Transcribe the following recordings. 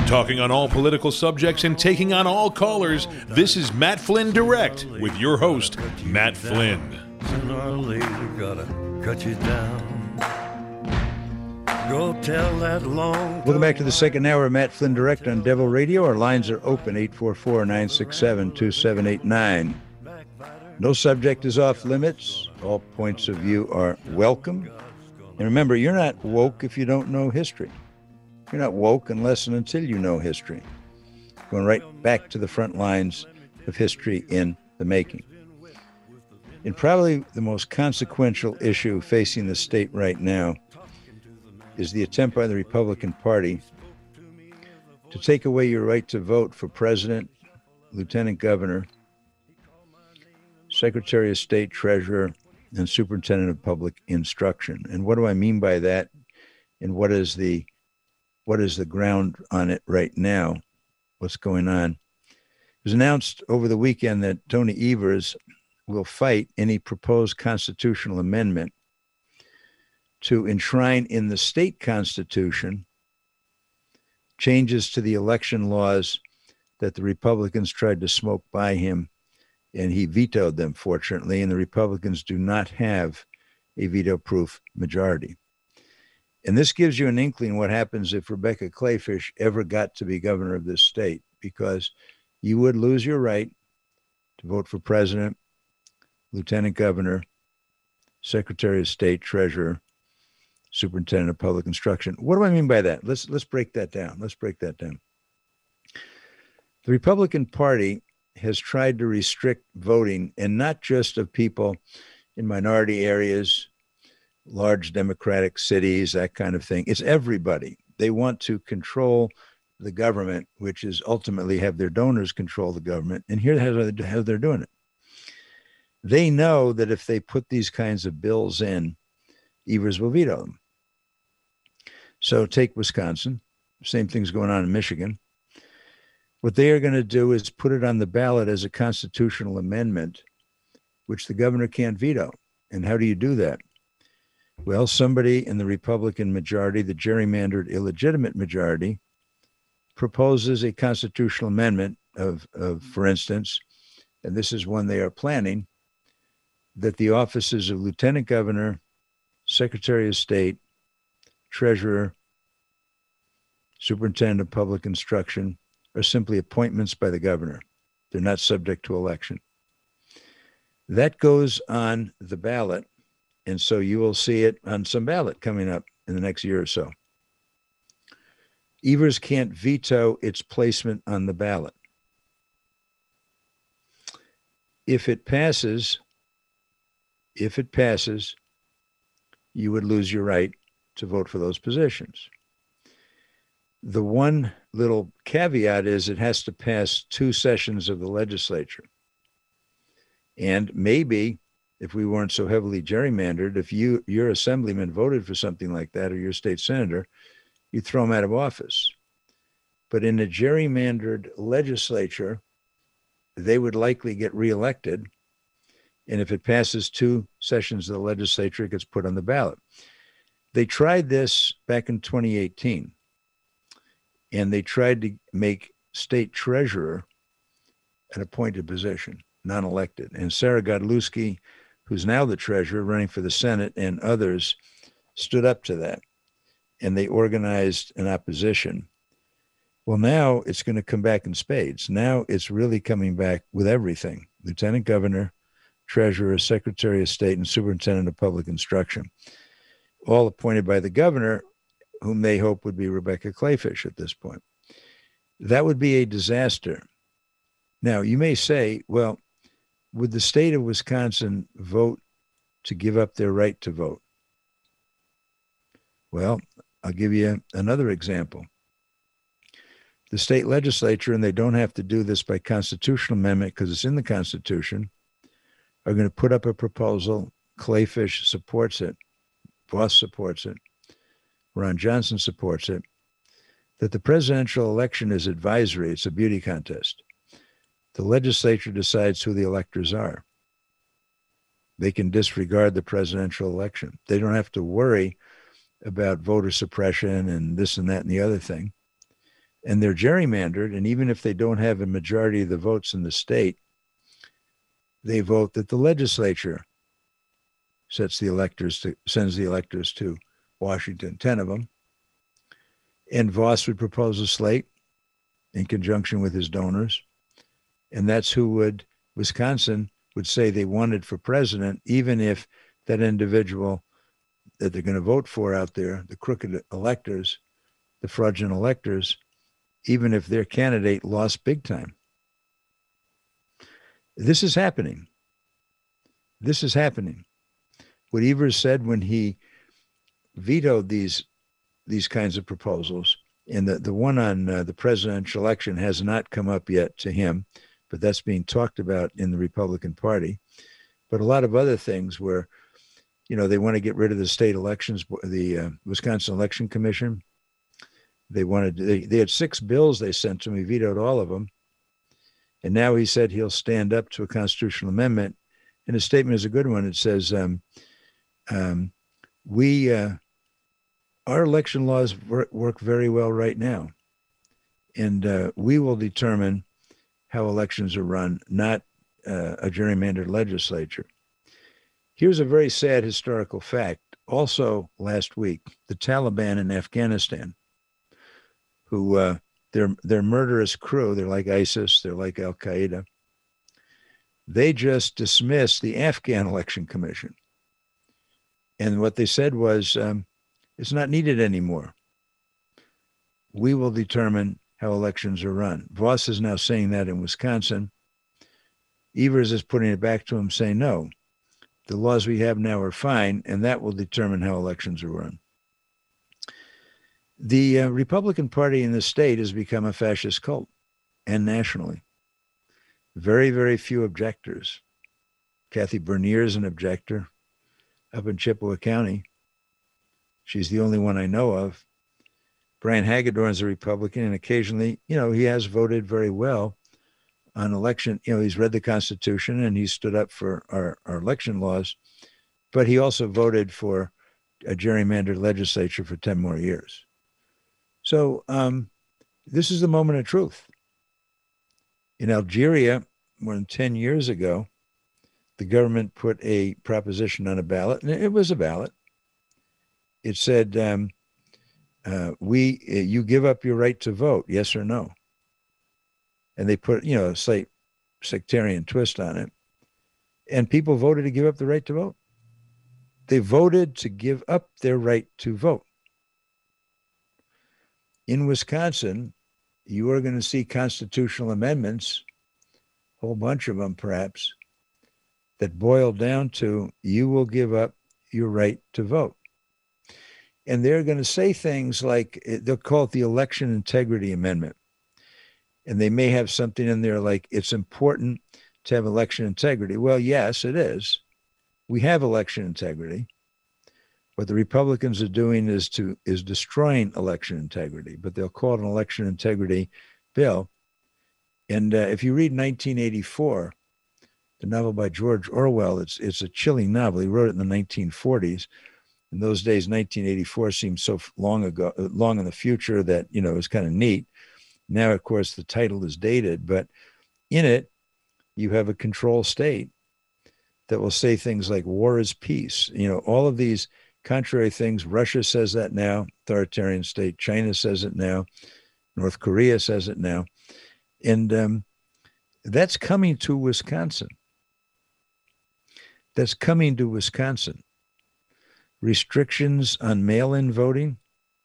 Talking on all political subjects and taking on all callers, this is Matt Flynn Direct with your host, Matt Flynn. Sooner or later, gotta cut you down. Go tell that long. Welcome back to the second hour of Matt Flynn Direct on Devil Radio. Our lines are open, 844-967-2789. No subject is off limits. All points of view are welcome. And remember, you're not woke if you don't know history. You're not woke unless and until you know history. Going right back to the front lines of history in the making. And probably the most consequential issue facing the state right now is the attempt by the Republican Party to take away your right to vote for president, lieutenant governor, secretary of state, treasurer, and superintendent of public instruction. And what do I mean by that? And what is the ground on it right now? What's going on? It was announced over the weekend that Tony Evers will fight any proposed constitutional amendment to enshrine in the state constitution changes to the election laws that the Republicans tried to smoke by him, and he vetoed them, fortunately, and the Republicans do not have a veto-proof majority. And this gives you an inkling what happens if Rebecca Kleefisch ever got to be governor of this state, because you would lose your right to vote for president, lieutenant governor, secretary of state, treasurer, superintendent of public instruction. What do I mean by that? Let's break that down. The Republican Party has tried to restrict voting, and not just of people in minority areas, large democratic cities, that kind of thing. It's everybody. They want to control the government, which is ultimately have their donors control the government. And here's how they're doing it. They know that if they put these kinds of bills in, Evers will veto them. So take Wisconsin. Same thing's going on in Michigan. What they are going to do is put it on the ballot as a constitutional amendment, which the governor can't veto. And how do you do that? Well, somebody in the Republican majority, the gerrymandered illegitimate majority, proposes a constitutional amendment of, for instance, and this is one they are planning, that the offices of lieutenant governor, secretary of state, treasurer, superintendent of public instruction are simply appointments by the governor. They're not subject to election. That goes on the ballot, and so you will see it on some ballot coming up in the next year or so. Evers can't veto its placement on the ballot. If it passes, you would lose your right to vote for those positions. The one little caveat is it has to pass 2 sessions of the legislature. And maybe if we weren't so heavily gerrymandered, if your assemblyman voted for something like that, or your state senator, you throw him out of office. But in a gerrymandered legislature, they would likely get reelected. And if it passes 2 sessions of the legislature, it gets put on the ballot. They tried this back in 2018, and they tried to make state treasurer an appointed position, non-elected. And Sarah Godlewski, who's now the treasurer running for the Senate, and others stood up to that, and they organized an opposition. Well, now it's going to come back in spades. Now it's really coming back with everything. Lieutenant governor, treasurer, secretary of state, and superintendent of public instruction, all appointed by the governor, whom they hope would be Rebecca Kleefisch at this point. That would be a disaster. Now, you may say, well, would the state of Wisconsin vote to give up their right to vote? Well, I'll give you another example. The state legislature, and they don't have to do this by constitutional amendment because it's in the Constitution, are going to put up a proposal. Kleefisch supports it. Voss supports it. Ron Johnson supports it. That the presidential election is advisory. It's a beauty contest. The legislature decides who the electors are. They can disregard the presidential election. They don't have to worry about voter suppression and this and that and the other thing. and they're gerrymandered. And even if they don't have a majority of the votes in the state, they vote that the legislature sends the electors to Washington, 10 of them. And Voss would propose a slate in conjunction with his donors. And that's who Wisconsin would say they wanted for president, even if that individual that they're going to vote for out there, the crooked electors, the fraudulent electors, even if their candidate lost big time. This is happening. This is happening. What Evers said when he vetoed these kinds of proposals, and the one on the presidential election has not come up yet to him, but that's being talked about in the Republican Party. But a lot of other things where, they want to get rid of the state elections, the Wisconsin Election Commission. They had 6 bills they sent to him. He vetoed all of them. And now he said he'll stand up to a constitutional amendment. And his statement is a good one. It says, our election laws work very well right now. And we will determine how elections are run, not a gerrymandered legislature. Here's a very sad historical fact. Also last week, the Taliban in Afghanistan, who their murderous crew, they're like ISIS, they're like Al-Qaeda, they just dismissed the Afghan Election Commission. And what they said was, it's not needed anymore. We will determine how elections are run. Voss is now saying that in Wisconsin. Evers is putting it back to him, saying, no, the laws we have now are fine, and that will determine how elections are run. The Republican Party in the state has become a fascist cult, and nationally. Very, very few objectors. Kathy Bernier is an objector up in Chippewa County. She's the only one I know of. Brian Hagedorn is a Republican, and occasionally, he has voted very well on election. He's read the Constitution and he's stood up for our election laws, but he also voted for a gerrymandered legislature for 10 more years. So this is the moment of truth. In Algeria, more than 10 years ago, the government put a proposition on a ballot, and it was a ballot. It said, you give up your right to vote, yes or no. And they put, a slight sectarian twist on it. And people voted to give up the right to vote. They voted to give up their right to vote. In Wisconsin, you are going to see constitutional amendments, a whole bunch of them perhaps, that boil down to you will give up your right to vote. And they're going to say things like, they'll call it the Election Integrity Amendment. And they may have something in there like, it's important to have election integrity. Well, yes, it is. We have election integrity. What the Republicans are doing is destroying election integrity, but they'll call it an election integrity bill. And if you read 1984, the novel by George Orwell, it's a chilling novel. He wrote it in the 1940s. In those days, 1984 seemed so long in the future that, it was kind of neat. Now, of course, the title is dated, but in it, you have a control state that will say things like war is peace. All of these contrary things. Russia says that now, authoritarian state. China says it now. North Korea says it now. And that's coming to Wisconsin. That's coming to Wisconsin. Restrictions on mail-in voting.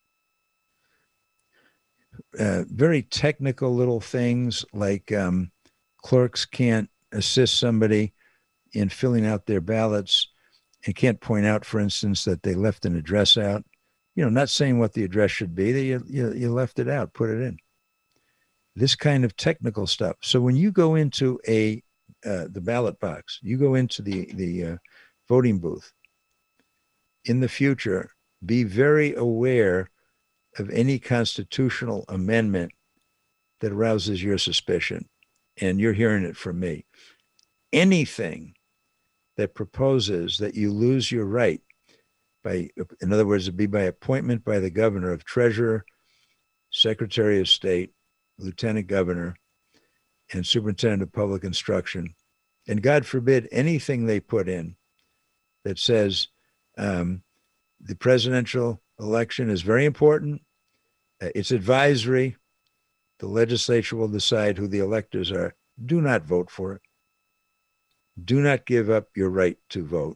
Very technical little things like clerks can't assist somebody in filling out their ballots and can't point out, for instance, that they left an address out. Not saying what the address should be. You left it out, put it in. This kind of technical stuff. So when you go into the ballot box, you go into the voting booth, in the future, be very aware of any constitutional amendment that arouses your suspicion. And you're hearing it from me. Anything that proposes that you lose your right in other words, it'd be by appointment by the governor of treasurer, Secretary of State, Lieutenant Governor, and Superintendent of Public Instruction. And God forbid anything they put in that says the presidential election is very important. It's advisory. The legislature will decide who the electors are. Do not vote for it. Do not give up your right to vote.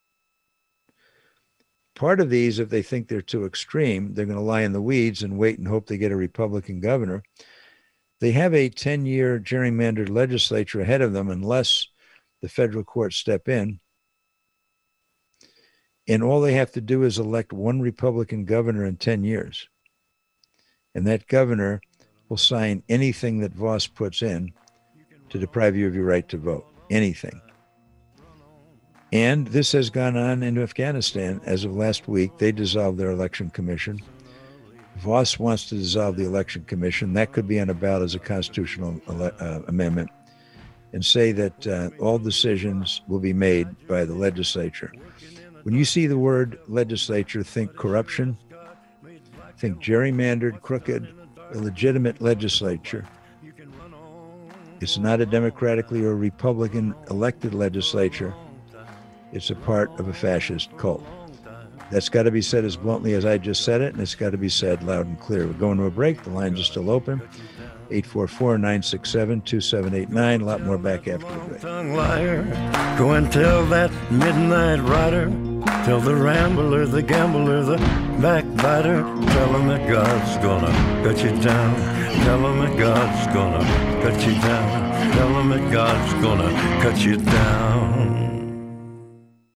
Part of these, if they think they're too extreme, they're going to lie in the weeds and wait and hope they get a Republican governor. They have a 10-year gerrymandered legislature ahead of them unless the federal courts step in. And all they have to do is elect one Republican governor in 10 years. And that governor will sign anything that Voss puts in to deprive you of your right to vote. Anything. And this has gone on in Afghanistan. As of last week, they dissolved their election commission. Voss wants to dissolve the election commission. That could be on a ballot as a constitutional amendment, and say that all decisions will be made by the legislature. When you see the word legislature, think corruption, think gerrymandered, crooked, illegitimate legislature. It's not a democratically or Republican elected legislature. It's a part of a fascist cult. That's got to be said as bluntly as I just said it, and it's got to be said loud and clear. We're going to a break. The lines are still open. 844-967-2789. A lot more back after the break. Tongue liar, go and tell that midnight rider, tell the rambler, the gambler, the backbiter, tell him that God's gonna cut you down, tell him that God's gonna cut you down, tell him that God's gonna cut you down.